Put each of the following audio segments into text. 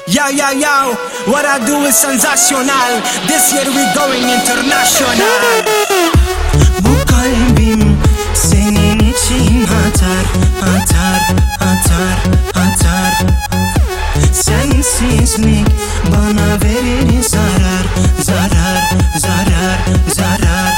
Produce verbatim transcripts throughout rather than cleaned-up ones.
Yo yo yo, what I do is sensational. This year we going international. Bu kalbim senin için atar, atar, atar, atar. Sensizlik bana verir zarar, zarar, zarar, zarar.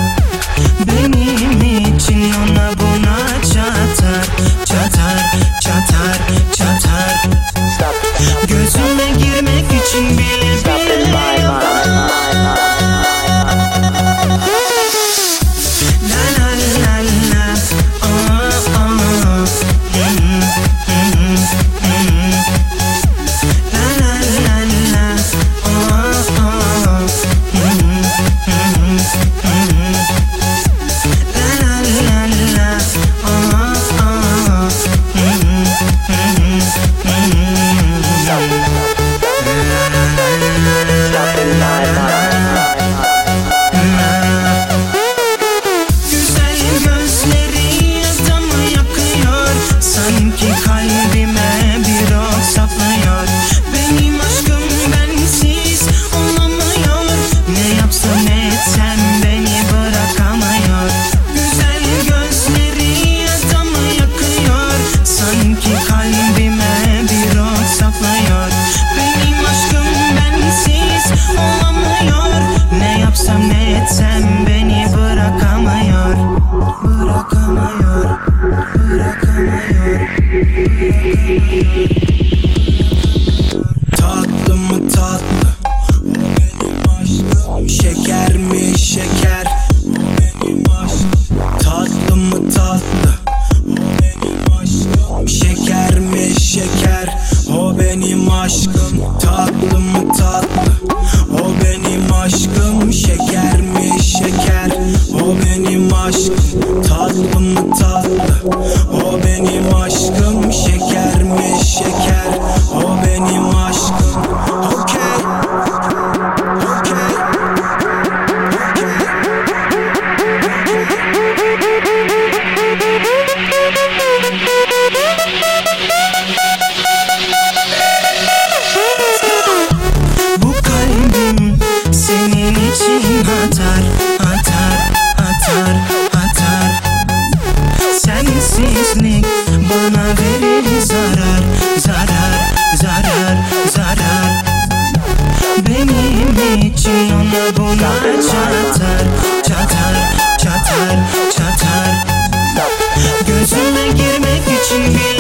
Benim için ona buna çatar, çatar, çatar, çatar. Gözüme girmek için bile bile kalbime bir ok saplıyor. Benim aşkım bensiz olamıyor. Ne yapsam ne etsem beni bırakamıyor. Güzel gözleri adamı yakıyor. Sanki kalbime bir ok saplıyor. Benim aşkım bensiz olamıyor. Ne yapsam ne etsem beni bırakamıyor. Bırakamıyor, bırakamıyor. Tatlı mı tatlı, o benim aşkım. Şeker mi şeker, o benim aşkım. Tatlı mı tatlı, o benim aşkım. Şeker mi şeker, o benim aşkım. Tatlı mı tatlı, o benim aşkım. Şeker mi şeker, o benim aşkım. Tatlı mı tatlı, o benim aşkım. Şeker mi şeker, o benim aşkım. Okay, okay, Bu kalbim senin için atar, atar, atar, atar. Sensizlik bana verir zarar, zarar, zarar, zarar. Benim için ona buna çatar, çatar, çatar, çatar. Gözüme girmek için bir